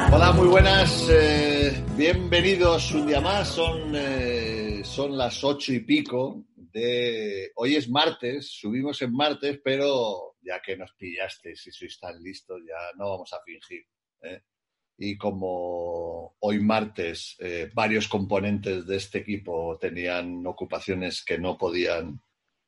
Hola, muy buenas, bienvenidos un día más, son las 8:00 de... Hoy es martes, subimos en martes, pero ya que nos pillasteis, si sois tan listos, ya no vamos a fingir, ¿eh? Y como hoy martes varios componentes de este equipo tenían ocupaciones que no podían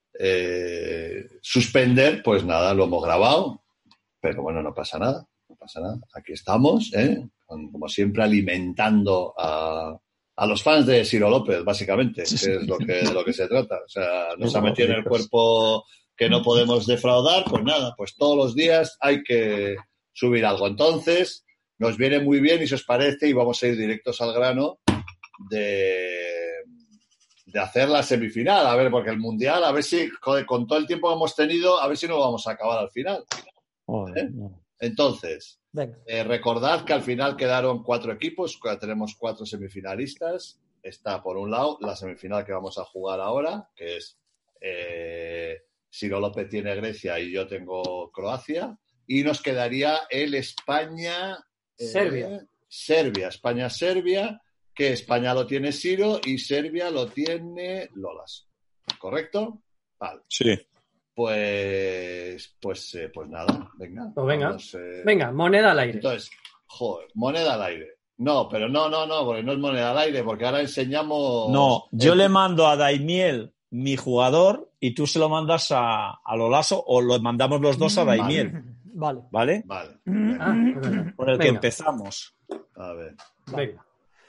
suspender, pues nada, lo hemos grabado, pero bueno, no pasa nada. No pasa nada. Aquí estamos, como siempre, alimentando a los fans de Ciro López, básicamente, que es de lo que se trata. O sea, nos ha metido en el cuerpo que no podemos defraudar, pues nada, pues todos los días hay que subir algo. Entonces, nos viene muy bien y si os parece, y vamos a ir directos al grano de hacer la semifinal. A ver, porque el Mundial, a ver si, joder, con todo el tiempo que hemos tenido, a ver si no vamos a acabar al final. Entonces, recordad que al final quedaron 4 equipos, tenemos 4 semifinalistas. Está, por un lado, la semifinal que vamos a jugar ahora, que es Ciro López tiene Grecia y yo tengo Croacia. Y nos quedaría el España-Serbia. España-Serbia, que España lo tiene Ciro y Serbia lo tiene Lolas. ¿Correcto? Vale. Sí. Pues nada, venga. Pues venga, vamos, venga, moneda al aire. Entonces, moneda al aire. No, pero no, porque no es moneda al aire, porque ahora enseñamos... No, yo le mando a Daimiel mi jugador y tú se lo mandas a Lolaso o lo mandamos los dos a Daimiel. Vale. ¿Vale? Vale. Con el que empezamos. A ver. Venga.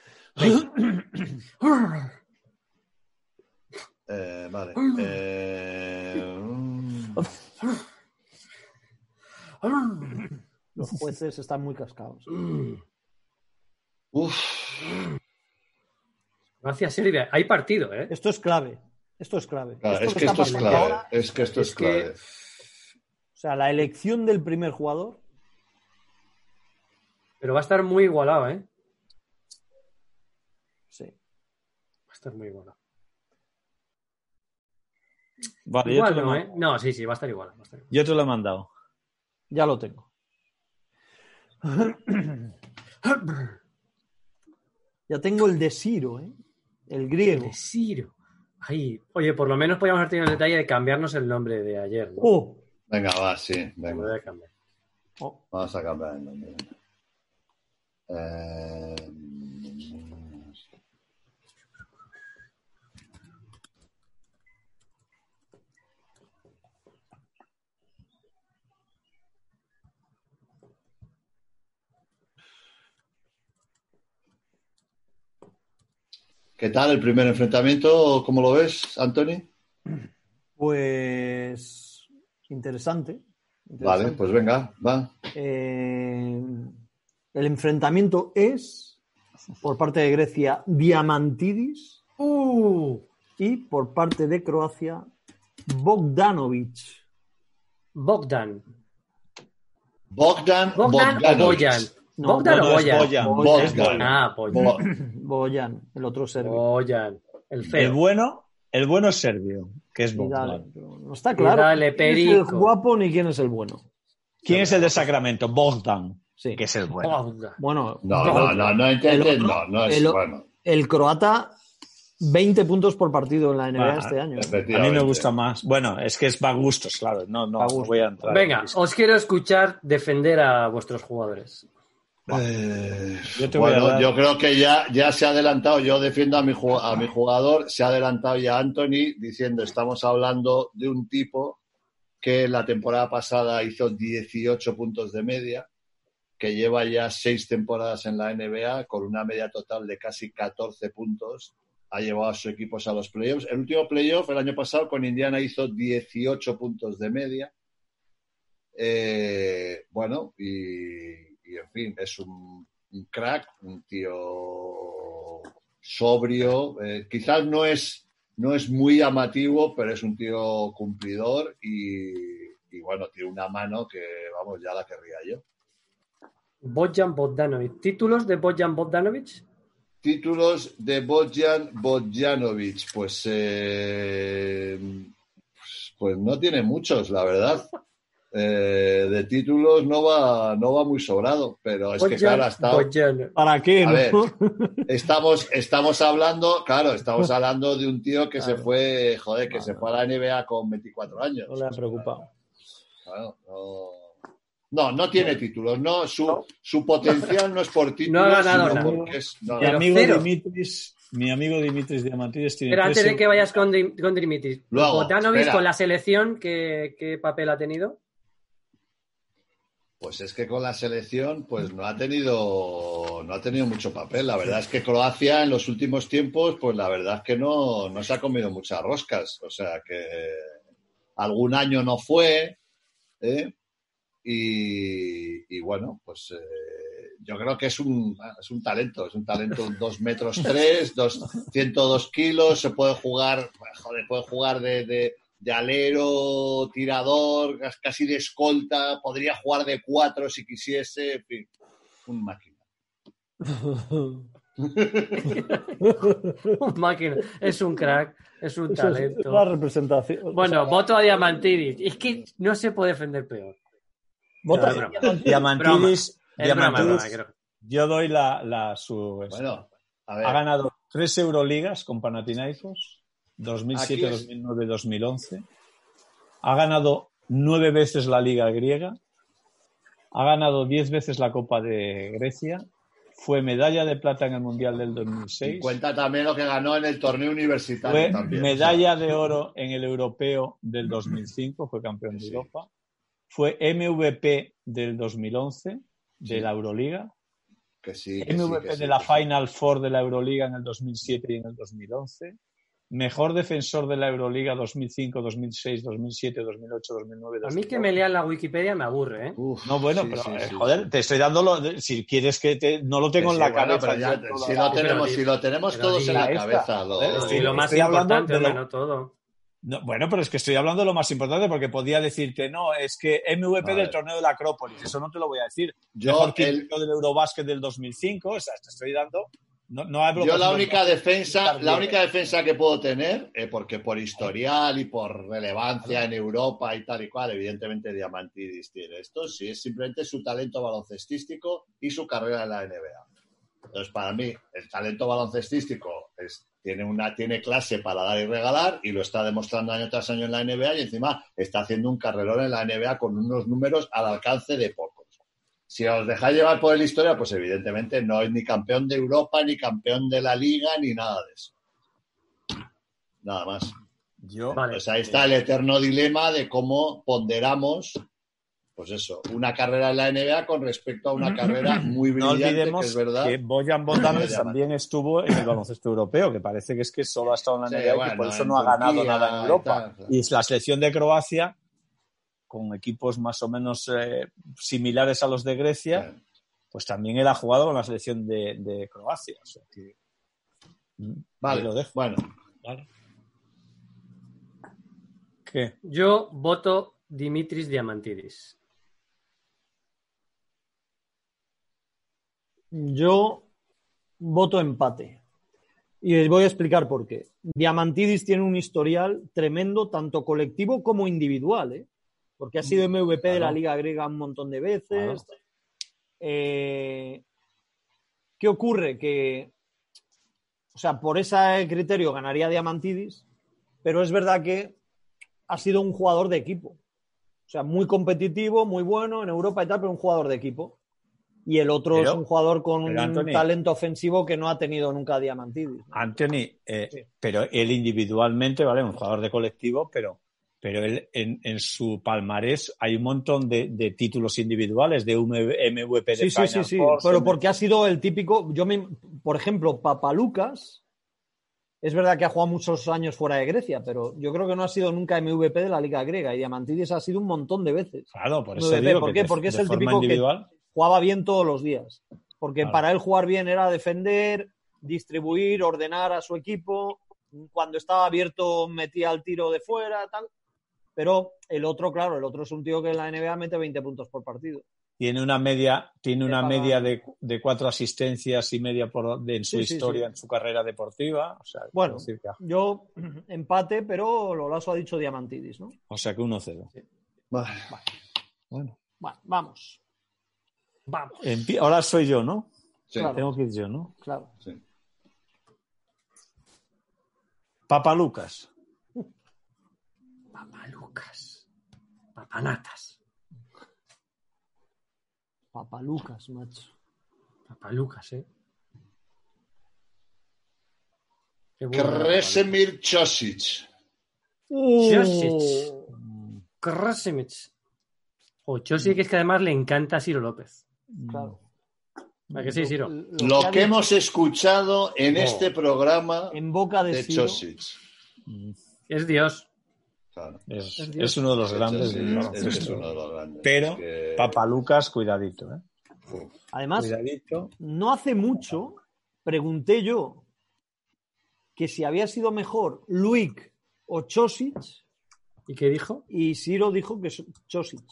Vale. Los jueces están muy cascados. Gracias, Serbia. Hay partido, ¿eh? Esto es clave. Claro, es que esto es clave. Es clave. O sea, la elección del primer jugador. Pero va a estar muy igualado, ¿eh? Sí. Va a estar muy igualado. Vale, igual no, ¿eh? No, sí, va a estar igual. Yo te lo he mandado. Ya lo tengo. Ya tengo el de Ciro, ¿eh? El griego. De Ciro. Ay, oye, por lo menos podríamos haber tenido el detalle de cambiarnos el nombre de ayer, ¿no? Venga, va, sí. Venga. Voy a cambiar. Vamos a cambiar el nombre. ¿Qué tal el primer enfrentamiento? ¿Cómo lo ves, Anthony? Pues interesante. Vale, pues venga, va. El enfrentamiento es por parte de Grecia Diamantidis y por parte de Croacia Bogdanovic. Bogdan o Bogdanovic. Bojan. No, Bogdan o Bojan. Bogdan. Ah, Bojan, el otro serbio. Bojan. El feo. El bueno es serbio, que es Bogdan. No está claro quién es el guapo ni quién es el bueno. ¿Quién es el de Sacramento? Bogdan, sí. Que es el bueno. Bueno, no entiendes, no es bueno. El croata, 20 puntos por partido en la NBA este año. A mí me gusta más. Bueno, es que es para gustos, claro. No voy a entrar. Venga, os quiero escuchar defender a vuestros jugadores. Yo creo que ya se ha adelantado. Yo defiendo a mi jugador. Se ha adelantado ya Anthony diciendo: estamos hablando de un tipo que la temporada pasada hizo 18 puntos de media, que lleva ya 6 temporadas en la NBA con una media total de casi 14 puntos. Ha llevado a sus equipos a los playoffs. El último playoff, el año pasado, con Indiana hizo 18 puntos de media. Y en fin, es un crack, un tío sobrio. Quizás no es muy llamativo, pero es un tío cumplidor y bueno, tiene una mano que, vamos, ya la querría yo. Bojan Bogdanovic. ¿Títulos de Bojan Bogdanovic? Títulos de Bojan Bogdanovic, pues no tiene muchos, la verdad. de títulos no va muy sobrado, pero es que claro, ha estado... ¿Para qué? A ¿no? ver, estamos hablando de un tío que se fue, que se fue a la NBA con 24 años. No le ha preocupado. Claro, no tiene títulos, no, su potencial no es por títulos, No ha ganado sino nada. porque es... Mi amigo Dimitris Diamantidis tiene... Pero antes de que vayas con Dimitris, Luego, Bogdanovic espera. con la selección, ¿qué papel ha tenido? Pues es que con la selección pues no ha tenido mucho papel. La verdad es que Croacia en los últimos tiempos, pues la verdad es que no se ha comido muchas roscas. O sea que algún año no fue, y bueno, pues yo creo que es un talento, 2 metros 3, 102 kilos, se puede jugar, de alero, tirador, casi de escolta, podría jugar de 4 si quisiese, en fin, un máquina. Un máquina, es un crack, es un talento. Es la representación. Bueno, voto a Diamantidis. Es que no se puede defender peor. Vota Es broma. Diamantidis, Es broma, creo. yo doy su... Bueno, a ver. Ha ganado 3 Euroligas con Panathinaikos, 2007, Aquí es. 2009, 2011. Ha ganado 9 veces la Liga griega. Ha ganado 10 veces la Copa de Grecia. Fue medalla de plata en el Mundial del 2006. Y cuenta también lo que ganó en el torneo universitario. Fue también, medalla de oro en el Europeo del 2005. Fue campeón de Europa. Fue MVP del 2011 de la Euroliga. Que sí, MVP de la Final Four de la Euroliga en el 2007 y en el 2011. Mejor defensor de la Euroliga 2005, 2006, 2007, 2008, 2009. 2009. A mí que me lean la Wikipedia me aburre, ¿eh? Uf, No, bueno, sí, pero sí, joder, te estoy dando si quieres no lo tengo en la cabeza. Pero ya, si lo tenemos pero todos en la diga cabeza. Estoy- lo más estoy hablando importante, de lo- no todo. No, bueno, pero es que estoy hablando de lo más importante porque podía decirte, no, es que MVP del torneo de la Acrópolis, eso no te lo voy a decir. Mejor quinto del Eurobásquet del 2005, o sea, te estoy dando... No hablo yo la única defensa que puedo tener, porque por historial y por relevancia en Europa y tal y cual, evidentemente Diamantidis tiene esto, sí, es simplemente su talento baloncestístico y su carrera en la NBA. Entonces, para mí, el talento baloncestístico tiene clase para dar y regalar y lo está demostrando año tras año en la NBA y encima está haciendo un carrerón en la NBA con unos números al alcance de pocos. Si os dejáis llevar por la historia, pues evidentemente no es ni campeón de Europa, ni campeón de la Liga, ni nada de eso. Nada más. Pues ahí está el eterno dilema de cómo ponderamos, pues eso, una carrera en la NBA con respecto a una carrera muy brillante, no olvidemos que es verdad. que Bojan Bogdanovic también estuvo en el baloncesto europeo, que parece que es que solo ha estado en la NBA y por eso no ha ganado nada en Europa. Y la selección de Croacia, con equipos más o menos similares a los de Grecia, pues también él ha jugado con la selección de Croacia. O sea que, vale, lo dejo. Bueno. Vale. ¿Qué? Yo voto Dimitris Diamantidis. Yo voto empate. Y les voy a explicar por qué. Diamantidis tiene un historial tremendo, tanto colectivo como individual, ¿eh? Porque ha sido MVP de la Liga Griega un montón de veces. ¿Qué ocurre? Que, o sea, por ese criterio ganaría Diamantidis, pero es verdad que ha sido un jugador de equipo. O sea, muy competitivo, muy bueno en Europa y tal, pero un jugador de equipo. Y el otro es un jugador con un talento ofensivo que no ha tenido nunca Diamantidis, ¿no? Anthony, pero él individualmente, ¿vale? Un jugador de colectivo, pero él en su palmarés hay un montón de títulos individuales, de MVP de Final Four. Pero porque ha sido el típico... por ejemplo, Papaloukas, es verdad que ha jugado muchos años fuera de Grecia, pero yo creo que no ha sido nunca MVP de la Liga Griega y Diamantidis ha sido un montón de veces. Claro, por eso MVP. digo ¿Por qué? Porque es el típico individual que jugaba bien todos los días. Porque para él jugar bien era defender, distribuir, ordenar a su equipo. Cuando estaba abierto metía el tiro de fuera, tal. Pero el otro es un tío que en la NBA mete 20 puntos por partido. Tiene una media de 4 asistencias y media en su historia, en su carrera deportiva. O sea, bueno, yo empate, pero Lolaso ha dicho Diamantidis, ¿no? O sea que 1-0. Sí. Vale. Vamos. Ahora soy yo, ¿no? Sí. Claro. Tengo que ir yo, ¿no? Claro. Sí. Papalucas. Papalucas. Papanatas. Papalucas, macho. Papalucas, ¿eh? Qué bueno, Kresimir Čosić. Čosić. Krasimic. Čosić, que es que además le encanta a Ciro López. Claro. ¿A que sí, Ciro? Lo que hemos escuchado en este programa en boca de Ciro. Čosić. Es Dios. Claro. Es uno de los grandes del baloncesto. Es uno de los grandes. Pero, que... Papalucas, cuidadito, ¿eh? Además, Cuidadito. no hace mucho pregunté yo que si había sido mejor Luik o Čosić, ¿Y qué dijo? y Ciro dijo que Čosić.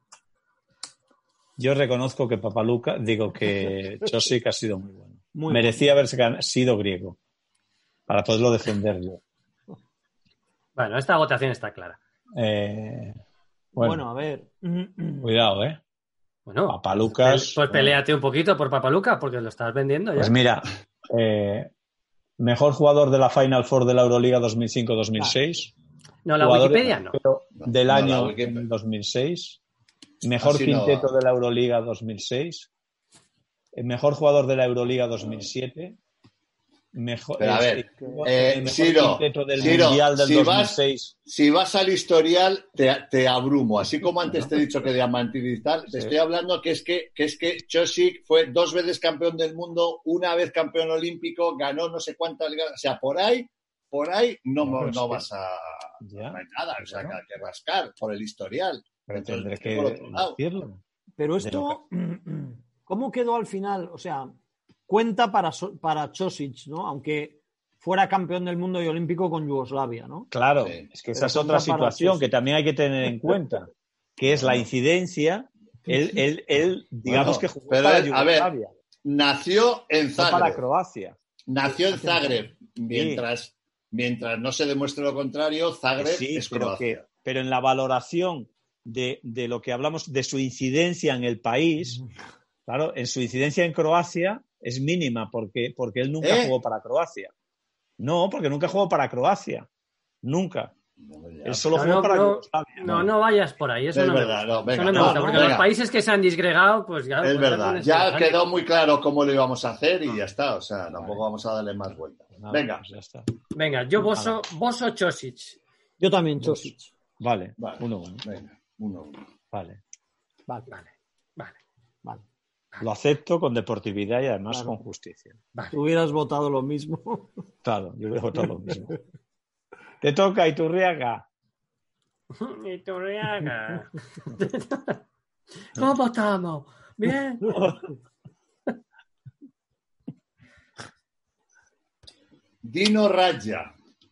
Yo reconozco que que Čosić ha sido muy bueno. Muy Merecía haberse sido griego para poderlo defender yo. Bueno, esta votación está clara. Bueno, a ver. Cuidado, ¿eh? Bueno, Papalucas. pues peléate un poquito por Papalucas porque lo estás vendiendo ya. Pues mira, mejor jugador de la Final Four de la Euroliga 2005-2006. No, la Jugador Wikipedia no. Del año la 2006. Mejor Así quinteto no. de la Euroliga 2006. Mejor jugador de la Euroliga 2007. Mejor, Pero a ver, mejor Ciro, quinteto del Mundial del 2006. Si vas al historial, te abrumo. Así como antes te he dicho que Diamantidis y tal, te estoy hablando que es que Čosić fue 2 veces campeón del mundo, 1 vez campeón olímpico, ganó no sé cuántas ligas. O sea, por ahí no vas a... Ya, no hay nada, o sea, que hay que rascar por el historial. pero Entonces, tendré que por otro lado. decirlo. Pero esto, ¿cómo quedó al final? O sea, cuenta para Čosić, ¿no? Aunque fuera campeón del mundo y olímpico con Yugoslavia, ¿no? Claro, Sí. es que Pero esa es otra cuenta para situación Čosić. que también hay que tener en cuenta, que es la incidencia. Él digamos Bueno, que jugó pero para él, a ver, Yugoslavia, Nació en no para Zagreb. Croacia. Nació en Zagreb. Mientras no se demuestre lo contrario, Zagreb Sí, es pero, Croacia. pero en la valoración de lo que hablamos, de su incidencia en el país, claro, en su incidencia en Croacia es mínima, porque él nunca jugó para Croacia. No, porque nunca jugó para Croacia. Nunca. Él solo jugó para Yugoslavia. No vayas por ahí. Eso Es no me verdad, gusta. no, venga, Eso no me no, gusta, no, porque venga. los países que se han disgregado, pues ya... Es pues verdad, pones ya el- quedó muy claro cómo lo íbamos a hacer y ya está. O sea, tampoco vamos a darle más vueltas. Nada, Venga, pues ya está. Venga, yo Boso Čosić. Yo también, Čosić. Vale, vale. 1-1. Venga, 1-1. Vale. Vale, Vale. vale. Lo acepto con deportividad y además Claro. con justicia. Tú hubieras votado lo mismo. Claro, yo hubiera votado lo mismo. Te toca, Iturriaga. Iturriaga. ¿Cómo estamos? Bien. Dino Radja.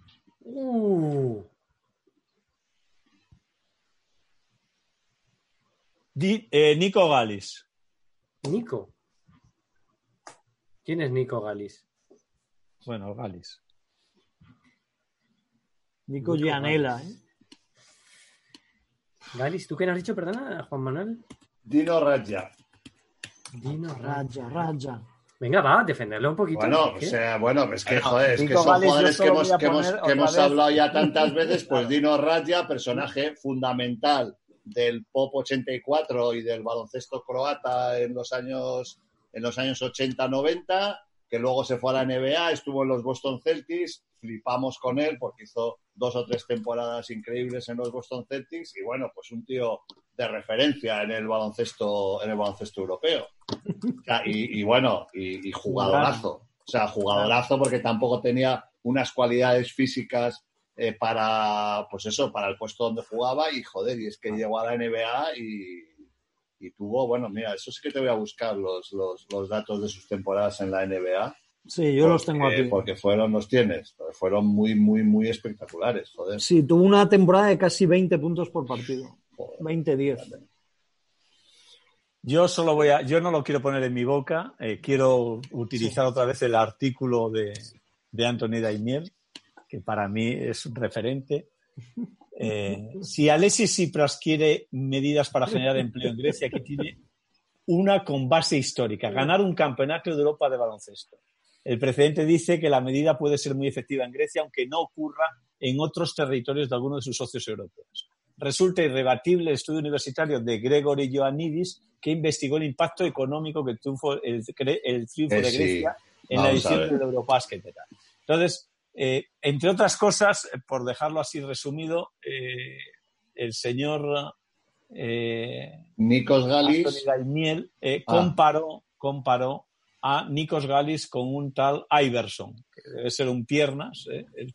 Nico Galis. Nico. ¿Quién es Nico Galis? Bueno, Galis. Nico Gianella, ¿eh? Galis, ¿tú quién has dicho, perdona, Juan Manuel? Dino Radja. Dino Radja. Radja. Venga, va, defenderlo un poquito. Bueno, ¿qué? o sea, bueno, es que, joder, es que Nico son Galis, jugadores yo que solo hemos, voy a que hemos, poner que hemos otra vez. hablado ya tantas veces, pues Dino Radja, personaje fundamental del pop 84 y del baloncesto croata en los años 80-90, que luego se fue a la NBA, estuvo en los Boston Celtics, flipamos con él porque hizo 2 o 3 temporadas increíbles en los Boston Celtics y bueno, pues un tío de referencia en el baloncesto europeo. O sea, y bueno, y jugadorazo. O sea, jugadorazo porque tampoco tenía unas cualidades físicas para, pues eso, para el puesto donde jugaba y joder, y es que llegó a la NBA y tuvo, bueno, mira, eso sí que te voy a buscar los datos de sus temporadas en la NBA. Sí, yo los tengo aquí. Porque los tienes, fueron muy, muy, muy espectaculares, joder. Sí, tuvo una temporada de casi 20 puntos por partido. Joder. 20-10. Yo no lo quiero poner en mi boca, quiero utilizar otra vez el artículo de Anthony Daimiel, que para mí es un referente. Si Alexis Tsipras quiere medidas para generar empleo en Grecia, aquí tiene una con base histórica, ganar un campeonato de Europa de baloncesto. El precedente dice que la medida puede ser muy efectiva en Grecia, aunque no ocurra en otros territorios de alguno de sus socios europeos. Resulta irrebatible el estudio universitario de Gregory Ioannidis, que investigó el impacto económico que tuvo el triunfo de Grecia en la edición del Eurobasket. Entonces, entre otras cosas, por dejarlo así resumido, el señor Nikos Galis Anthony Daimiel comparó a Nikos Galis con un tal Iverson, que debe ser un piernas,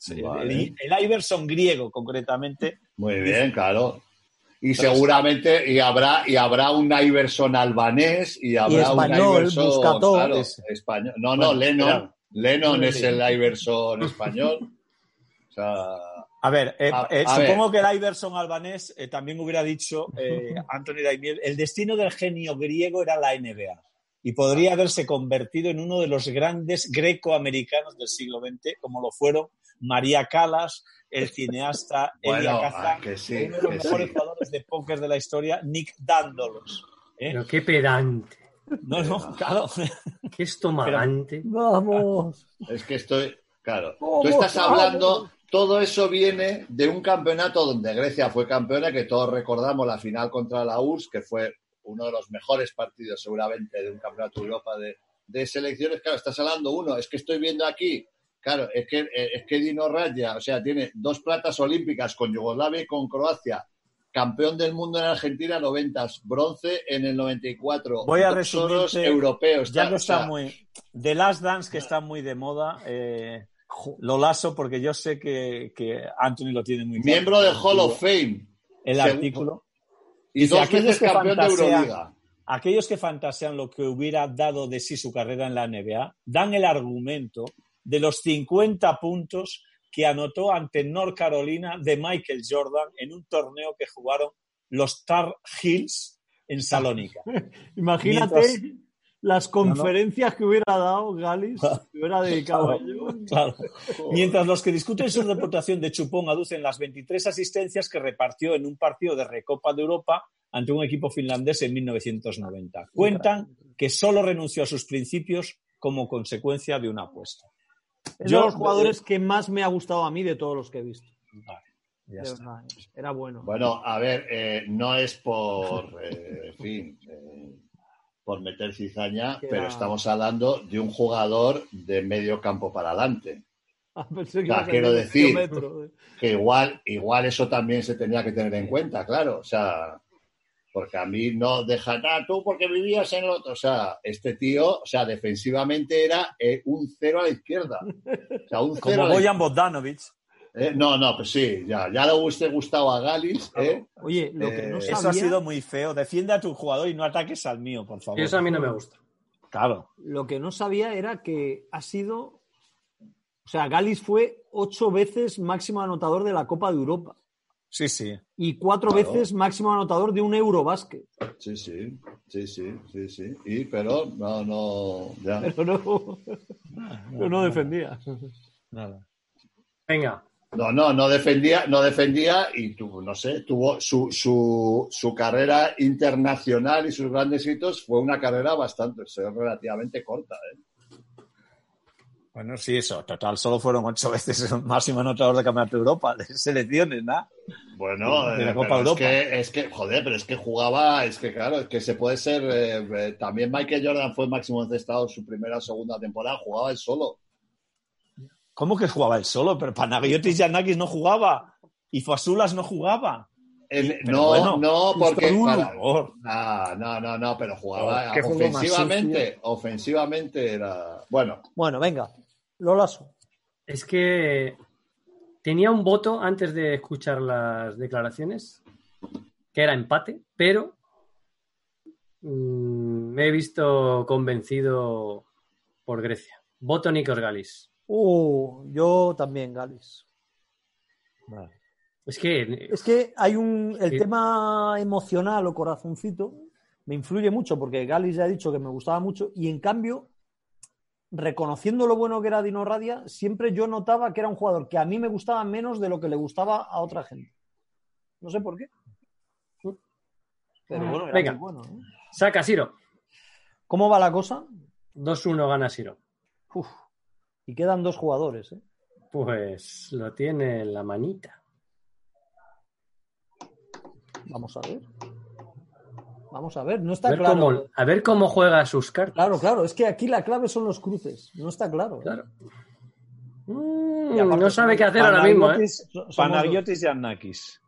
el Iverson griego concretamente. Muy bien, claro. Y seguramente y habrá un Iverson albanés y habrá español, un Iverson Buscató, español. No, Lennon es el Iverson español. O sea, a ver, supongo que el Iverson albanés también hubiera dicho Anthony Daimiel, el destino del genio griego era la NBA y podría haberse convertido en uno de los grandes greco-americanos del siglo XX, como lo fueron María Callas, el cineasta Elia Kazan, uno de los mejores jugadores de póker de la historia, Nick Dandolos. Pero qué pedante. No, claro. Qué estomagante. Vamos. Es que claro. Tú estás hablando, todo eso viene de un campeonato donde Grecia fue campeona, que todos recordamos la final contra la URSS, que fue uno de los mejores partidos seguramente de un campeonato de Europa de selecciones. Claro, estás hablando es que estoy viendo aquí. Claro, es que Dino Radja, o sea, tiene 2 platas olímpicas con Yugoslavia y con Croacia, campeón del mundo en Argentina 90, bronce en el 94. Voy a resumirte, europeos. Ya que está The Last Dance, que está muy de moda, lo lazo porque yo sé que Anthony lo tiene muy claro. Miembro del Hall of Fame. El artículo. Y 2 veces campeón de Euroliga. Aquellos que fantasean lo que hubiera dado de sí su carrera en la NBA, dan el argumento de los 50 puntos que anotó ante North Carolina de Michael Jordan en un torneo que jugaron los Tar Heels en Salónica. Imagínate las conferencias que hubiera dado Galis, que hubiera dedicado a ello. Claro. Mientras los que discuten su reputación de chupón aducen las 23 asistencias que repartió en un partido de Recopa de Europa ante un equipo finlandés en 1990. Cuentan que solo renunció a sus principios como consecuencia de una apuesta. Es de los jugadores que más me ha gustado a mí de todos los que he visto. Vale, ya está. Era bueno. Bueno, a ver, no es por, por meter cizaña, pero estamos hablando de un jugador de medio campo para adelante. Quiero decir que igual eso también se tenía que tener en cuenta, claro. O sea, porque a mí no deja nada, tú porque vivías en el otro. O sea, este tío, defensivamente era un 0 a la izquierda. O sea, un 0 como Bojan Bogdanovic. No, pues sí, ya le hubiese gustado a Galis. Oye, lo que no sabía... Eso ha sido muy feo. Defiende a tu jugador y no ataques al mío, por favor. Eso a mí no me gusta. Claro. Lo que no sabía era que ha sido... O sea, Galis fue 8 veces máximo anotador de la Copa de Europa. Sí. Y 4 veces máximo anotador de un Eurobasket. Sí. Pero no... Ya. Pero no defendía. Nada. Venga. No defendía y tuvo su carrera internacional y sus grandes hitos fue una carrera relativamente corta. Bueno, sí, eso. Total, solo fueron 8 veces el máximo anotador de Campeonato de Europa, de selecciones, ¿no? Bueno, de la Copa de Europa. Pero es que jugaba, claro, es que se puede ser... también Michael Jordan fue máximo encestado en su primera o segunda temporada, jugaba él solo. ¿Cómo que jugaba él solo? Pero Panagiotis Giannakis no jugaba. Y Fasulas no jugaba. Porque... No, pero jugaba ofensivamente era... Bueno, venga, lo lazo. Es que tenía un voto antes de escuchar las declaraciones, que era empate, pero me he visto convencido por Grecia. Voto Nikos Galis. Yo también, Galis. Vale. Es que hay el tema emocional o corazoncito me influye mucho porque Galis ya ha dicho que me gustaba mucho y en cambio, reconociendo lo bueno que era Dino Radja, siempre yo notaba que era un jugador que a mí me gustaba menos de lo que le gustaba a otra gente. No sé por qué. Pero bueno, era venga, muy bueno, ¿eh? Saca Siro. ¿Cómo va la cosa? 2-1 gana Siro. Uf. Y quedan 2 jugadores, ¿eh? Pues lo tiene en la manita. Vamos a ver, no está claro. A ver cómo juega sus cartas. Claro, es que aquí la clave son los cruces. No está claro. Claro. Aparte, no sabe qué hacer ahora mismo, ¿eh? Panagiotis Giannakis.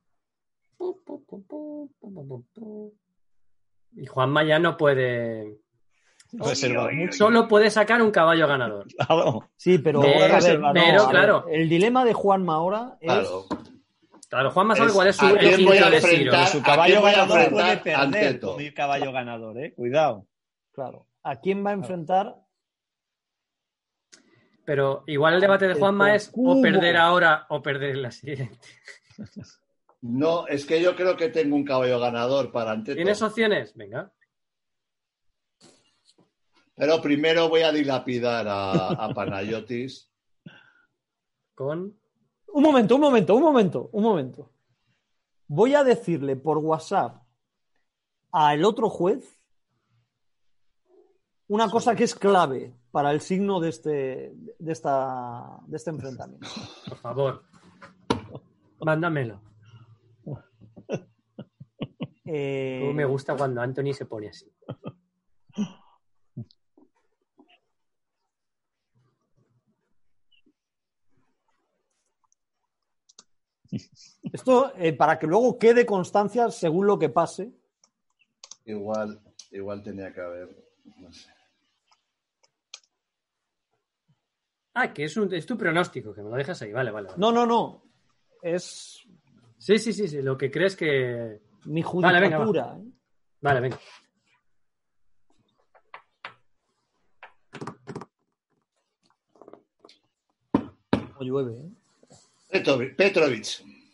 Y Juanma ya no puede... Reservar mucho. Solo puede sacar un caballo ganador. Claro. Sí, pero, claro. El dilema de Juanma ahora es... Claro, Juanma sabe cuál es su Su caballo ganador puede perder con el caballo ganador, cuidado. Claro. ¿A quién va a enfrentar? Pero igual el debate de Juanma es o perder ahora o perder en la siguiente. No, es que yo creo que tengo un caballo ganador para Anteto. ¿Tienes opciones? Venga. Pero primero voy a dilapidar a Panagiotis. Con... Un momento. Voy a decirle por WhatsApp al otro juez una cosa que es clave para el signo de este enfrentamiento. Por favor. Mándamelo. Me gusta cuando Anthony se pone así. Esto para que luego quede constancia según lo que pase. Igual tenía que haber, no sé. Que es tu pronóstico, que me lo dejas ahí. Vale. No. Es... Sí, lo que crees que... Mi judicatura. Vale, venga. No llueve, ¿eh? Petrovic.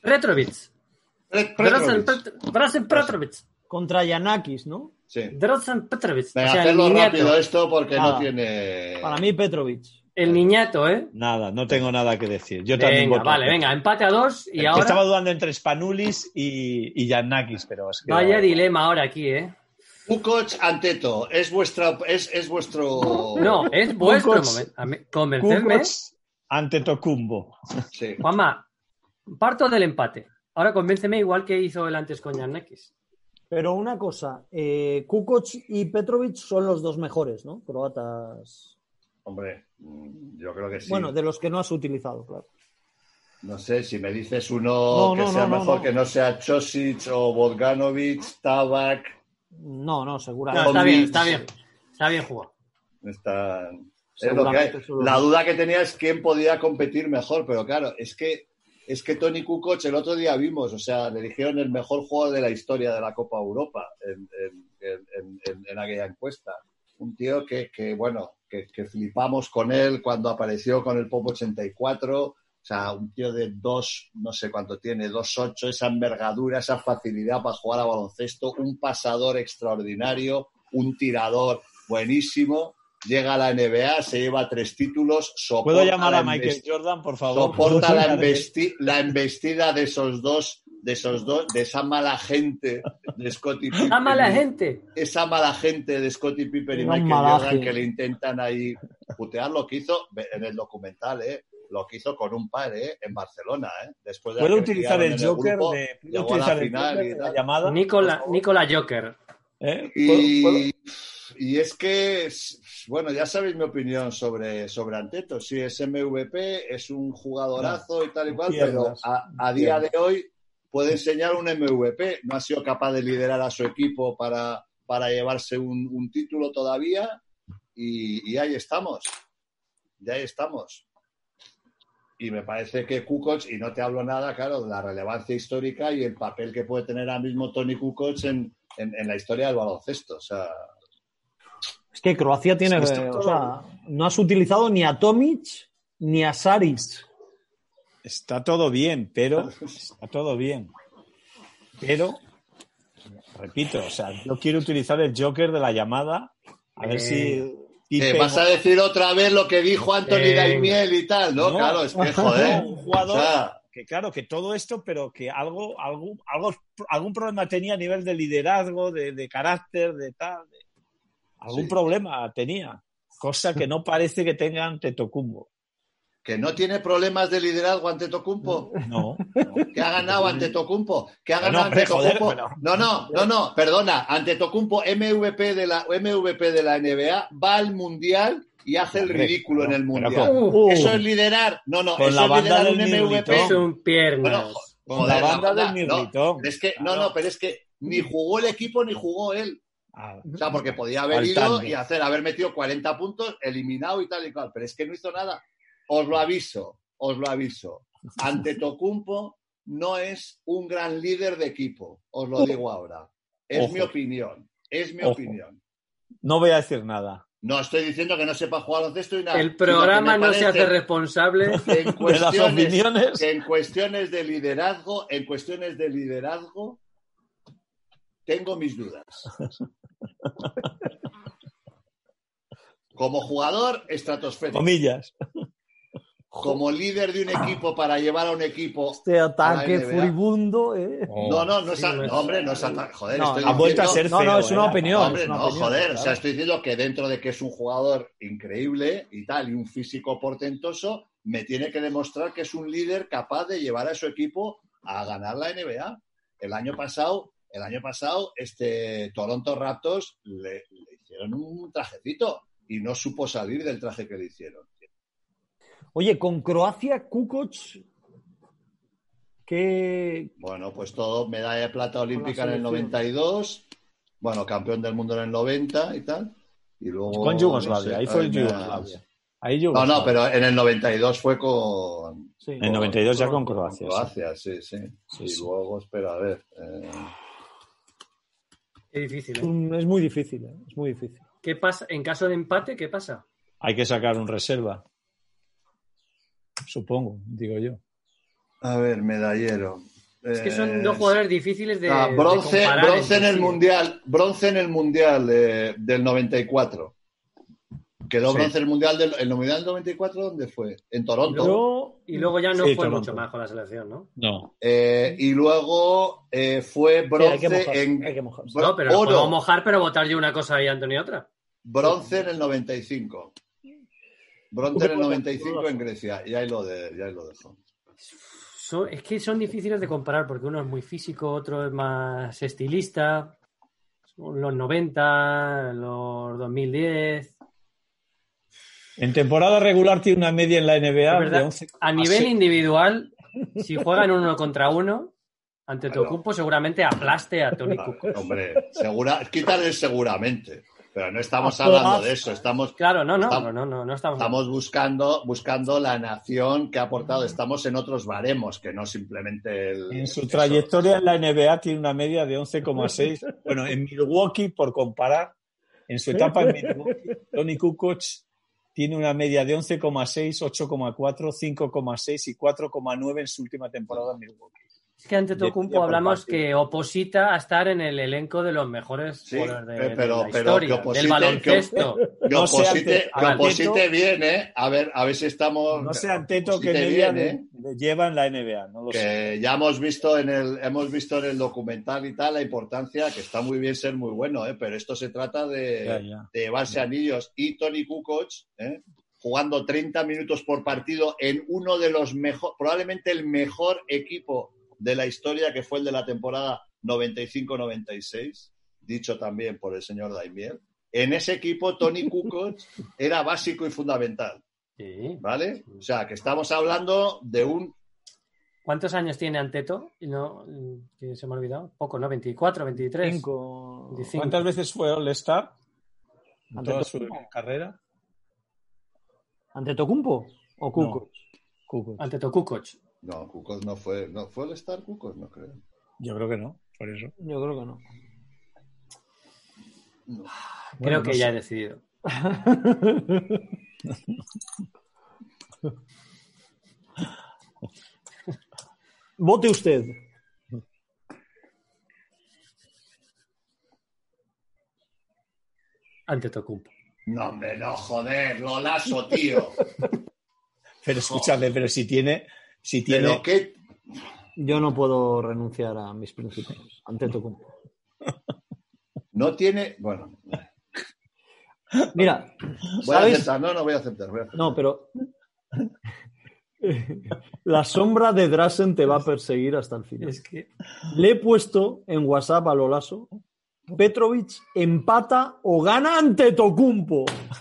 Contra Giannakis, ¿no? Sí. Drazen Petrovic. Venga, hacerlo rápido esto porque no tiene... Para mí Petrovic. El niñato, ¿eh? Nada, no tengo nada que decir. Yo también voto. Vale, venga, empate a 2 y ahora... Estaba dudando entre Spanulis y Giannakis, pero es que... Vaya dilema ahora aquí, ¿eh? Kukoc, Anteto, es vuestro... No, es vuestro momento. Convencerme. Antetokounmpo. Sí. Juanma, parto del empate. Ahora convénceme igual que hizo él antes con Giannakis. Pero una cosa, Kukoc y Petrovic son los 2 mejores, ¿no? Croatas... Hombre, yo creo que sí. Bueno, de los que no has utilizado, claro. No sé, si me dices uno que sea mejor que no sea Chosic o Bogdanovic, Tabak... No, seguramente. No, está bien jugado. Es lo que hay. La duda que tenía es quién podía competir mejor, pero claro, es que Toni Kukoc el otro día vimos, o sea, le dijeron el mejor jugador de la historia de la Copa Europa en aquella encuesta. Un tío que flipamos con él cuando apareció con el Pop 84, o sea, un tío de 2, no sé cuánto tiene, 2'8", esa envergadura, esa facilidad para jugar a baloncesto, un pasador extraordinario, un tirador buenísimo, llega a la NBA, se lleva 3 títulos, ¿Puedo llamar a Michael Jordan, por favor? Soporta la embestida de esos dos, de esa mala gente de Scottie Pippen. ¡Esa mala gente! Esa mala gente de Scottie Pippen y Michael Jordan que le intentan ahí putear lo que hizo en el documental, lo que hizo con un par, en Barcelona, Después de ¿Puedo utilizar el Joker de la llamada? Nicola Joker. Y es que, bueno, ya sabéis mi opinión sobre Anteto. Sí, es MVP, es un jugadorazo y tal y cual, pero a día de hoy puede enseñar un MVP. No ha sido capaz de liderar a su equipo para llevarse un título todavía y ahí estamos. Y me parece que Kukoc, y no te hablo nada, claro, de la relevancia histórica y el papel que puede tener ahora mismo Toni Kukoc en la historia del baloncesto. O sea... Es que Croacia tiene... no has utilizado ni a Tomic ni a Saric. Está todo bien, pero... repito, o sea, yo quiero utilizar el Joker de la llamada, a ver si... vas a decir otra vez lo que dijo Anthony Daimiel y tal, ¿no? Claro, es que, joder. Un jugador claro, que todo esto, pero que algún problema tenía a nivel de liderazgo, de carácter, de tal. Algún problema tenía. Cosa que no parece que tenga Antetokounmpo. ¿Que no tiene problemas de liderazgo Antetokounmpo? No. ¿Que ha ganado Antetokounmpo? ¿Que ha ganado Antetokounmpo? No, perdona. Antetokounmpo, MVP de la NBA, va al Mundial y hace el ridículo en el Mundial. ¿Eso es liderar? No, con eso la es liderar banda un del MVP. Es un piernas. Bueno, con la banda del Mirritón. Pero es que ni jugó el equipo ni jugó él. O sea, porque podía haber ido y haber metido 40 puntos, eliminado y tal y cual. Pero es que no hizo nada. Os lo aviso. Antetokounmpo no es un gran líder de equipo. Os lo digo ahora. Es mi opinión. No voy a decir nada. No estoy diciendo que no sepa jugar baloncesto y nada. El programa no se hace responsable de las opiniones. En cuestiones de liderazgo, tengo mis dudas. Como jugador, estratosférico. Comillas. Como líder de un equipo para llevar a un equipo. Este ataque furibundo, No es ataque. Joder, estoy diciendo. Vuelto a ser feo, es una opinión. Hombre, es una opinión, joder. claro. O sea, estoy diciendo que dentro de que es un jugador increíble y tal, y un físico portentoso, me tiene que demostrar que es un líder capaz de llevar a su equipo a ganar la NBA. El año pasado, Toronto Raptors le hicieron un trajecito y no supo salir del traje que le hicieron. Oye, con Croacia, Kukoc, ¿qué? Bueno, pues todo, medalla de plata olímpica en el 92, bueno, campeón del mundo en el 90 y tal. Y luego, con Yugoslavia, ahí fue Yugoslavia. No, pero en el 92 fue con... Sí, en el 92 ya con Croacia. Croacia, sí. Y luego, espera, a ver... Es difícil, Es muy difícil, es muy difícil. ¿Qué pasa? En caso de empate, ¿qué pasa? Hay que sacar un reserva. Supongo, digo yo. A ver, medallero. Es que son dos jugadores difíciles de bronce comparar. Bronce en el Mundial del 94. Quedó bronce en el Mundial del 94, ¿dónde fue? En Toronto. Y luego ya no fue Toronto. mucho más con la selección, ¿no? No. Y luego fue bronce hay que mojarse. No, pero oro. puedo mojar, pero votar yo una cosa y Antonio otra. Bronce en el 95. Bronce en el 95 en Grecia. Y ahí lo dejo. Es que son difíciles de comparar porque uno es muy físico, otro es más estilista. Los 90, los 2010. En temporada regular tiene una media en la NBA de 11. A nivel individual, si juegan 1 contra 1, Antetokounmpo seguramente aplaste a Toni Kukoc. Hombre, quítale seguramente. Pero no estamos hablando de eso. Claro, no estamos. Estamos buscando la nación que ha aportado. Estamos en otros baremos que no simplemente En su trayectoria en la NBA tiene una media de 11,6. Bueno, en Milwaukee, por comparar, en su etapa en Milwaukee, Toni Kukoc tiene una media de 11,6, 8,4, 5,6 y 4,9 en su última temporada en Milwaukee. Es que Antetokounmpo hablamos que oposita a estar en el elenco de los mejores jugadores de la historia, del baloncesto. Que oposite bien, ¿eh? A ver si estamos... No sé, Anteto, que media lleva en la NBA. No lo que sé. ya hemos visto en el documental y tal la importancia, que está muy bien ser muy bueno, pero esto se trata de llevarse anillos. Y Toni Kukoc, jugando 30 minutos por partido en uno de los mejores, probablemente el mejor equipo de la historia, que fue el de la temporada 95-96, dicho también por el señor Daimiel. En ese equipo Toni Kukoc era básico y fundamental. Sí. ¿Vale? O sea, que estamos hablando de un... ¿Cuántos años tiene Anteto? Que se me ha olvidado. Poco, ¿no? 24, 23. 25. ¿Cuántas veces fue All-Star en toda su carrera? ¿Antetokounmpo o Kukoc? Kukoc. Antetokounmpo. No, Kukoc no fue. ¿No fue el Star Kukoc? No creo. Yo creo que no, por eso. Yo creo que no. Creo que ya he decidido. Vote usted. Antetokounmpo. No, hombre, no, joder, Lolaso, tío. Pero escúchame, pero si tiene... ¿Pero qué? Yo no puedo renunciar a mis principios. Antetokounmpo. No tiene... Bueno. Mira, voy a aceptar. No voy a aceptar. No, pero... La sombra de Drazen te va a perseguir hasta el final. Es que... Le he puesto en WhatsApp a Lolaso: Petrovic empata o gana Antetokounmpo.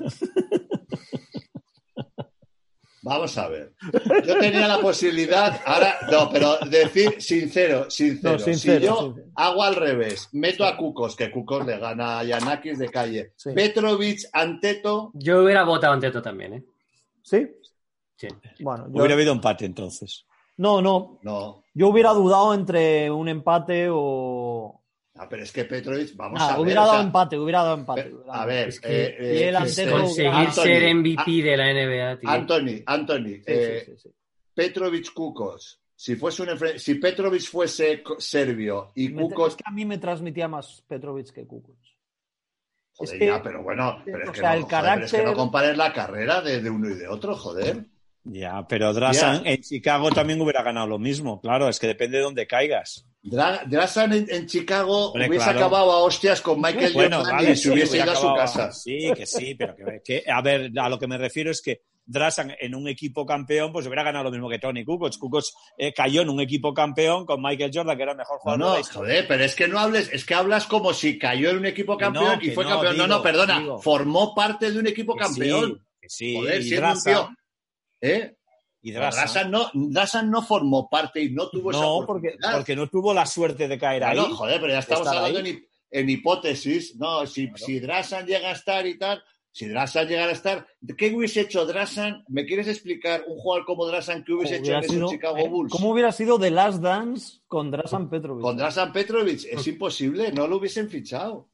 Vamos a ver. Yo tenía la posibilidad, ahora, no, pero decir sincero. Si yo hago al revés, meto a Kukoc, que Kukoc le gana a Giannakis de calle. Sí. Petrovic, Anteto. Yo hubiera votado Anteto también, ¿eh? ¿Sí? Sí. Bueno, hubiera habido empate entonces. No. Yo hubiera dudado entre un empate o... pero es que Petrovic, vamos a ver. Hubiera dado empate. A ver, es que conseguir ser MVP de la NBA, tío. Anthony, sí. Petrovic, Kukoc. Si Petrovic fuese serbio y Kukoc... Es que a mí me transmitía más Petrovic que Kukoc. Joder, pero bueno, pero es que no compares la carrera de uno y de otro, joder. Ya, pero Drazen en Chicago también hubiera ganado lo mismo, claro, es que depende de dónde caigas. Drazen en Chicago hubiese acabado a hostias con Michael Jordan y se hubiese ido a su casa. Sí, pero que a ver, a lo que me refiero es que Drazen en un equipo campeón pues hubiera ganado lo mismo que Toni Kukoc. Kukoc cayó en un equipo campeón con Michael Jordan, que era el mejor jugador. No, joder, pero es que no hables, es que hablas como si cayó en un equipo campeón y fue campeón. No, perdona, formó parte de un equipo campeón. Sí, joder, siendo un tío... Y Drazen no formó parte y no tuvo esa oportunidad. porque no tuvo la suerte de caer ahí. No, joder, pero ya estamos hablando en hipótesis. No, si Drazen llega a estar y tal, si Drazen llegara a estar, ¿qué hubiese hecho Drazen? ¿Me quieres explicar un jugador como Drazen que hubiese hecho en esos Chicago Bulls? ¿Cómo hubiera sido The Last Dance con Drazen Petrovic? Con Drazen Petrovic es imposible, no lo hubiesen fichado. O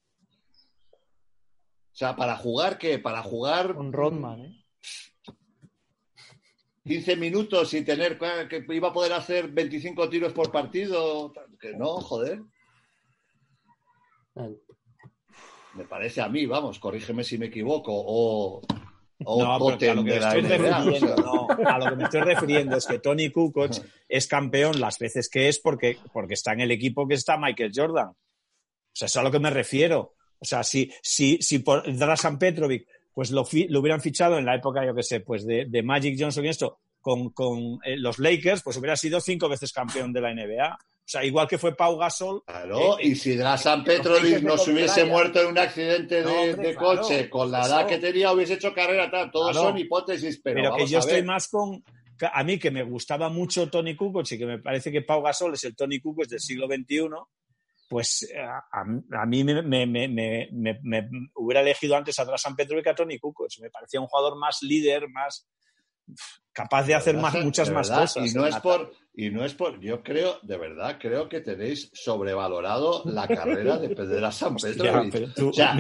sea, ¿para jugar qué? Para jugar... Con Rodman, 15 minutos y tener que iba a poder hacer 25 tiros por partido, que no, joder. Me parece a mí, vamos, corrígeme si me equivoco, o Totem de la NBA. A lo que me estoy refiriendo es que Toni Kukoc es campeón las veces que es porque está en el equipo que está Michael Jordan. O sea, eso es a lo que me refiero. O sea, si por Drazen Petrovic pues lo hubieran fichado en la época, yo qué sé, pues de Magic Johnson y esto, con los Lakers, pues hubiera sido 5 veces campeón de la NBA. O sea, igual que fue Pau Gasol. Claro, y si Drazen Petrovic no se hubiese muerto en un accidente de coche, con la edad que tenía, hubiese hecho carrera tal. Todos son hipótesis, pero que yo estoy más con... A mí, que me gustaba mucho Toni Kukoc y que me parece que Pau Gasol es el Toni Kukoc del siglo XXI, pues a mí me hubiera elegido antes a Drazen Petrovic que a Toni Kukoc. Me parecía un jugador más líder, más capaz de hacer muchas más cosas. Y no es por, yo creo, de verdad, creo que tenéis sobrevalorado la carrera de Drazen Petrovic. O sea,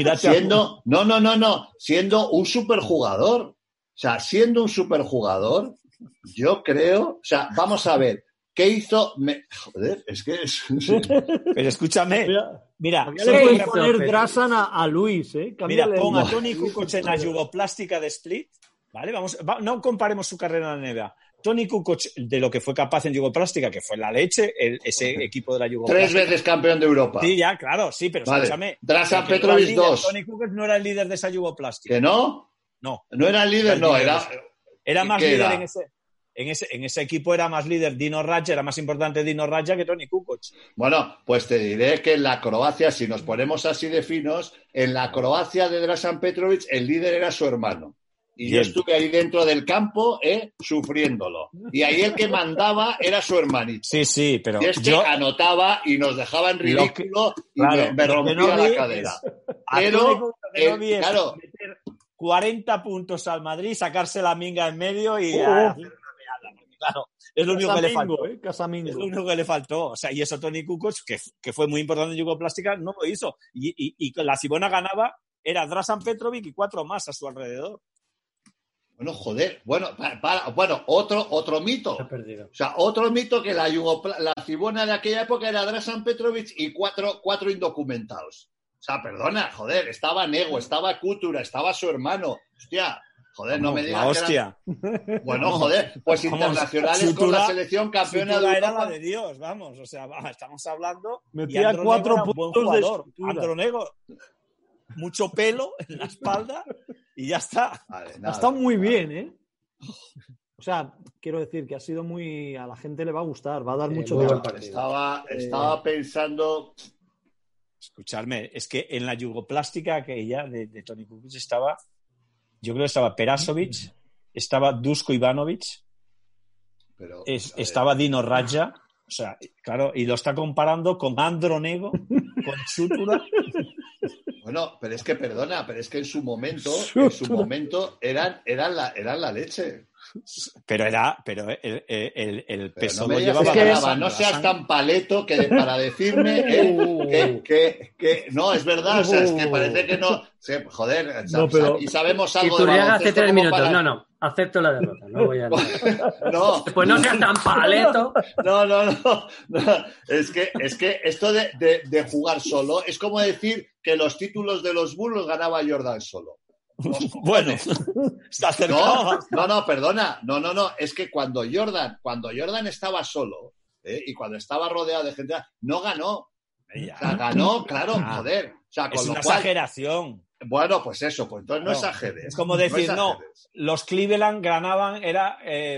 siendo un superjugador. O sea, siendo un superjugador, yo creo, o sea, vamos a ver. ¿Qué hizo? Joder, es que... Pero escúchame, mira... Le puedes poner Drazen a Luis, Mira, pon a Toni Kukoc en la jugoplástica de Split, ¿vale? No comparemos su carrera en la NBA. Toni Kukoc, de lo que fue capaz en jugoplástica, que fue la leche, ese equipo de la jugoplástica. 3 veces campeón de Europa. Sí, ya, claro, sí, pero escúchame. Drazen Petrovic 2. Toni Kukoc no era el líder de esa jugoplástica. ¿Que no? No. ¿No era el líder? No, era más líder en ese... En ese equipo era más líder Dino Radja, era más importante Dino Radja que Toni Kukoc. Bueno, pues te diré que en la Croacia, si nos ponemos así de finos, en la Croacia de Drazen Petrovic el líder era su hermano. Y yo estuve ahí dentro del campo, sufriéndolo. Y ahí el que mandaba era su hermanito. Sí, pero y que anotaba y nos dejaba en ridículo me rompía la cadera. Pero, claro, meter 40 puntos al Madrid, sacarse la minga en medio y... Claro, es lo único que le faltó. Es lo único que le faltó. O sea, y eso Toni Kukoc, que fue muy importante en jugoplástica, no lo hizo. Y la Cibona ganaba, era Drazen Petrovic y 4 más a su alrededor. Bueno, joder. Bueno, otro mito. O sea, otro mito que la Cibona de aquella época era Drazen Petrovic y 4 indocumentados. O sea, perdona, joder, estaba Nego, estaba Kutura, estaba su hermano. Hostia, Joder, no me digas. La hostia. Bueno, joder, pues internacionales con la selección campeona de era la de Dios, vamos. O sea, estamos hablando. Metía 4 puntos de Andronego, mucho pelo en la espalda y ya está. Vale, ha estado muy bien, ¿eh? O sea, quiero decir que ha sido muy... A la gente le va a gustar, va a dar mucho trabajo. Estaba pensando... Escuchadme, es que en la yugoplástica aquella de Toni Kukoc estaba... Yo creo que estaba Perasovic, estaba Duško Ivanovic, estaba Dino Radja, o sea, claro, y lo está comparando con Andronego, con Šutura. Bueno, pero es que, perdona, pero es que en su momento eran la leche. Pero el peso no lo llevaba. No seas tan paleto que para decirme que no, es verdad, o sea, es que parece que no. Joder, no, pero, y sabemos algo de baloncesto. Hace 3 minutos, para... no, acepto la derrota, no voy a... No. Pues no seas tan paleto. No. Es que esto de jugar solo es como decir que los títulos de los Bulls los ganaba Jordan solo. Bueno, está acercado. No, perdona. No. Es que cuando Jordan estaba solo y cuando estaba rodeado de gente, no ganó. O sea, ganó, claro, joder. O sea, es una exageración. Bueno, pues eso, pues entonces no exageres. Es como decir, los Cleveland ganaban, era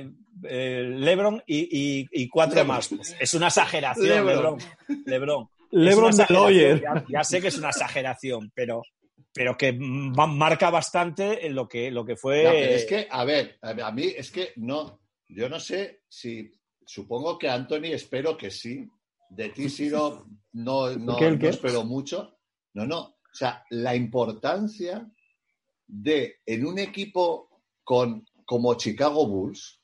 LeBron y 4 más. Pues es una exageración, LeBron. LeBron de Lawyer. Ya sé que es una exageración, pero que marca bastante lo que fue... No, pero es que, a ver, a mí es que no, yo no sé si, supongo que Anthony, espero que sí, de ti, Ciro, no espero mucho. No, o sea, la importancia de, en un equipo como Chicago Bulls,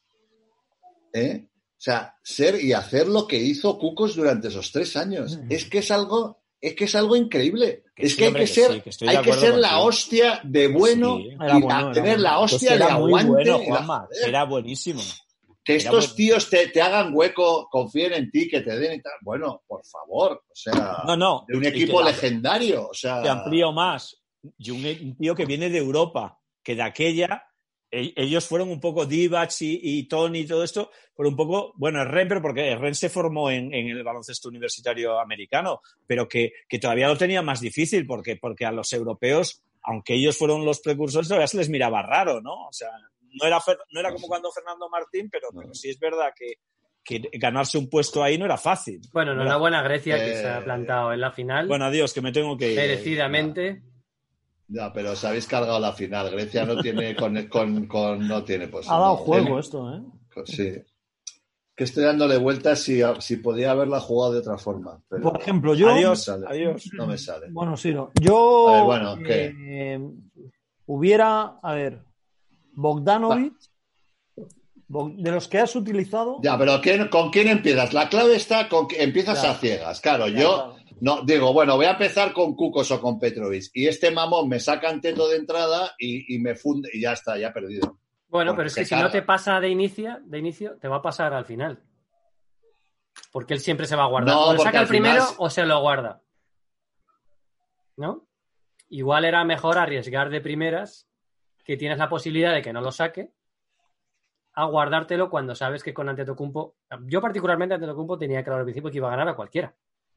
o sea, ser y hacer lo que hizo Kukoc durante esos 3 años, es que es algo increíble. Es que hay que ser la hostia de bueno y tener la hostia de aguante. Bueno, Juanma, era buenísimo. Que estos tíos te hagan hueco, confíen en ti, que te den y tal. Bueno, por favor, o sea, de un equipo legendario. O sea, te amplío más. Y un tío que viene de Europa, que de aquella... Ellos fueron un poco Divac y Tony y todo esto, fueron un poco, bueno, pero porque Ren se formó en el baloncesto universitario americano, pero que todavía lo tenía más difícil porque a los europeos, aunque ellos fueron los precursores, todavía se les miraba raro, ¿no? O sea, no era como cuando Fernando Martín, pero sí es verdad que ganarse un puesto ahí no era fácil. Bueno, enhorabuena Grecia, que se ha plantado en la final. Bueno, adiós, que me tengo que ir. Merecidamente. Ya, pero os habéis cargado la final. Grecia no tiene no tiene posibilidad. Ha dado juego esto, ¿eh? Sí. Que estoy dándole vueltas si podía haberla jugado de otra forma. Pero por ejemplo, yo... Adiós. No me sale. Bueno, sí, no. Yo... A ver, bueno, ¿qué? Hubiera... A ver... Bogdanovic... De los que has utilizado... Ya, pero ¿con quién empiezas? La clave está con que empiezas a ciegas. Claro, yo... No, digo, bueno, voy a empezar con Kukoc o con Petrovic. Y este mamón me saca Anteto de entrada y me funde y ya está, ya he perdido. Bueno, pero es que si no te pasa de inicio, te va a pasar al final. Porque él siempre se va a guardar. O lo saca el primero o se lo guarda. ¿No? Igual era mejor arriesgar de primeras, que tienes la posibilidad de que no lo saque, a guardártelo cuando sabes que con Antetokounmpo... Yo particularmente Antetokounmpo tenía claro al principio que iba a ganar a cualquiera.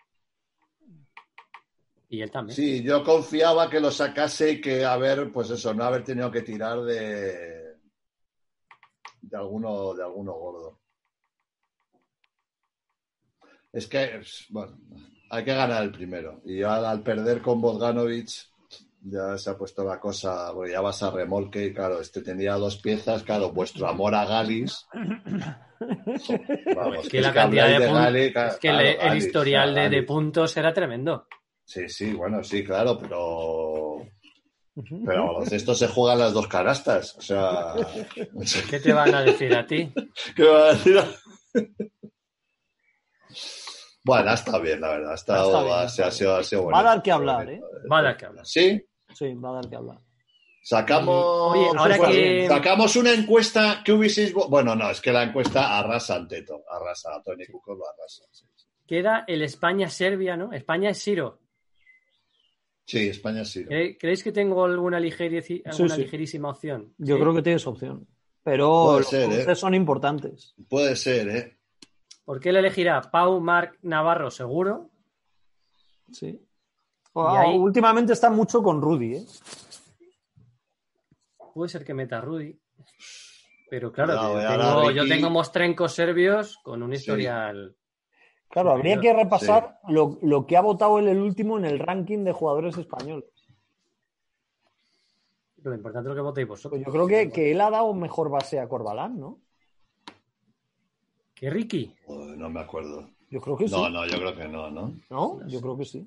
Y él también. Sí, yo confiaba que lo sacase y que pues eso, no haber tenido que tirar de alguno gordo. Es que, bueno, hay que ganar el primero. Y al perder con Bogdanovic ya se ha puesto la cosa, porque ya vas a remolque y claro, tenía 2 piezas, claro, vuestro amor a Galis. Vamos, que la cantidad de puntos, es que el historial de puntos era tremendo. Sí, bueno, sí, claro, pero esto se juegan las 2 canastas, o sea... ¿Qué te van a decir a ti? ¿Qué van a decir? Bueno, está bien, la verdad, ha sido bueno. Va a dar que hablar, ¿eh? Va a dar que hablar. ¿Sí? Sí, va a dar que hablar. Sacamos... Oye, ahora que... Sacamos una encuesta que hubieseis... Bueno, no, es que la encuesta arrasa Anteto, arrasa, Toni Kukoc lo arrasa. Sí. Queda el España-Serbia, ¿no? España es Ciro. Sí, España sí. ¿Creéis que tengo alguna ligerísima opción? Yo creo que tienes opción. Pero los cruces son importantes. Puede ser, ¿eh? ¿Por qué le elegirá? Pau, Marc, Navarro, seguro. Sí. Últimamente está mucho con Rudy, ¿eh? Puede ser que meta a Rudy. Pero claro, yo tengo mostrencos serbios con un historial. Claro, habría que repasar lo que ha votado él el último en el ranking de jugadores españoles. Lo importante es lo que votéis vosotros. Pues yo creo que él ha dado mejor base a Corbalán, ¿no? ¿Qué Ricky? No me acuerdo. Yo creo que sí. No, yo creo que no. ¿No? Yo creo que sí.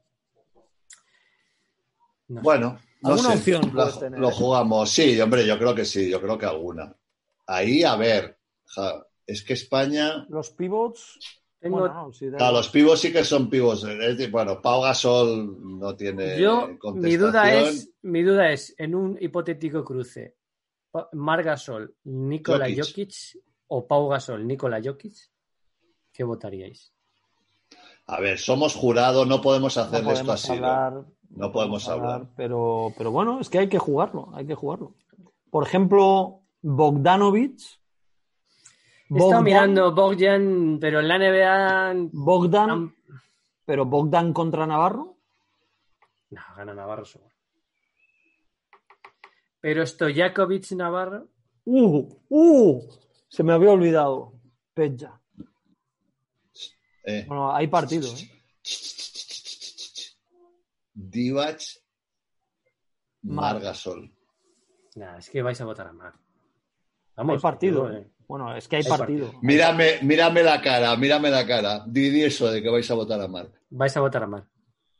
No bueno, ¿alguna opción lo jugamos? Sí, hombre, yo creo que sí. Yo creo que alguna. Ahí, a ver, es que España... Los pivots... los pivots sí que son pivots. Bueno, Pau Gasol no tiene contestación. Mi duda es, en un hipotético cruce, Marc Gasol, Nikola Jokic o Pau Gasol, Nikola Jokic, ¿qué votaríais? A ver, somos jurado, no podemos hacerle esto así. No podemos hablar. Pero bueno, es que hay que jugarlo. Por ejemplo, Bogdanovic. He estado mirando Bogdan, pero en la NBA... ¿Pero Bogdan contra Navarro? No, gana Navarro seguro. Pero Stojakovic Navarro... Se me había olvidado. Peja. Bueno, hay partido, Divac, Marc Gasol. Nah, es que vais a votar a Marc. Vamos, hay partido. Bueno, es que hay partido. Mírame la cara. Di eso de que vais a votar a Marc. Vais a votar a Marc.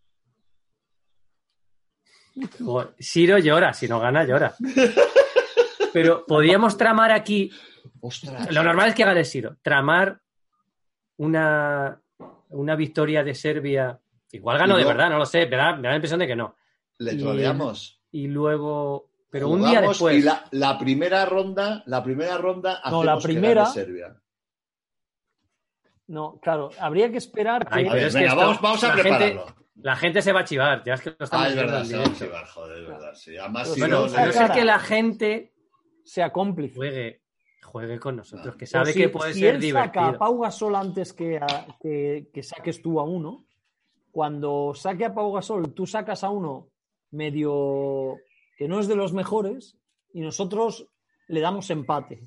Siro llora, si no gana, llora. Pero podríamos tramar aquí... Ostras. Lo normal es que gane Siro. Tramar una victoria de Serbia. Igual ganó de verdad, no lo sé. Me da la impresión de que no. Le troleamos. Y luego... Pero jugamos, un día después. Y la primera ronda hacemos que gane Serbia. No, claro, habría que esperar. Vamos a prepararlo. La gente se va a chivar. Ya es que lo estamos es verdad, se va a chivar, joder, es verdad. Sí. Además, pues bueno, no sé que la gente sea cómplice. Juegue con nosotros, que sabe que puede ser divertido. Si saca a Pau Gasol antes que saques tú a uno, cuando saque a Pau Gasol, tú sacas a uno medio que no es de los mejores y nosotros le damos empate.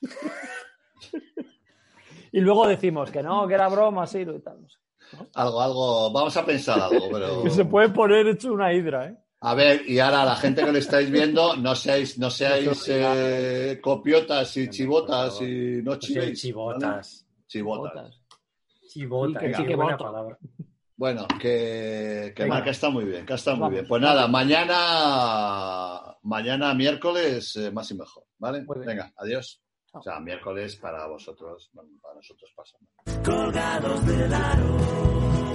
Y luego decimos que no, que era broma, sí, y tal. No sé, ¿no? Algo, vamos a pensar algo, pero... Que se puede poner hecho una hidra, ¿eh? A ver, y ahora la gente que lo estáis viendo, no seáis copiotas y chivotas y no chivéis. Chivotas. ¿Vale? Chivotas. Qué buena palabra. Bueno, que está muy bien, Pues nada, mañana miércoles más y mejor, ¿vale? Venga, adiós. O sea, miércoles para vosotros, para nosotros pasa. Colgados del aro.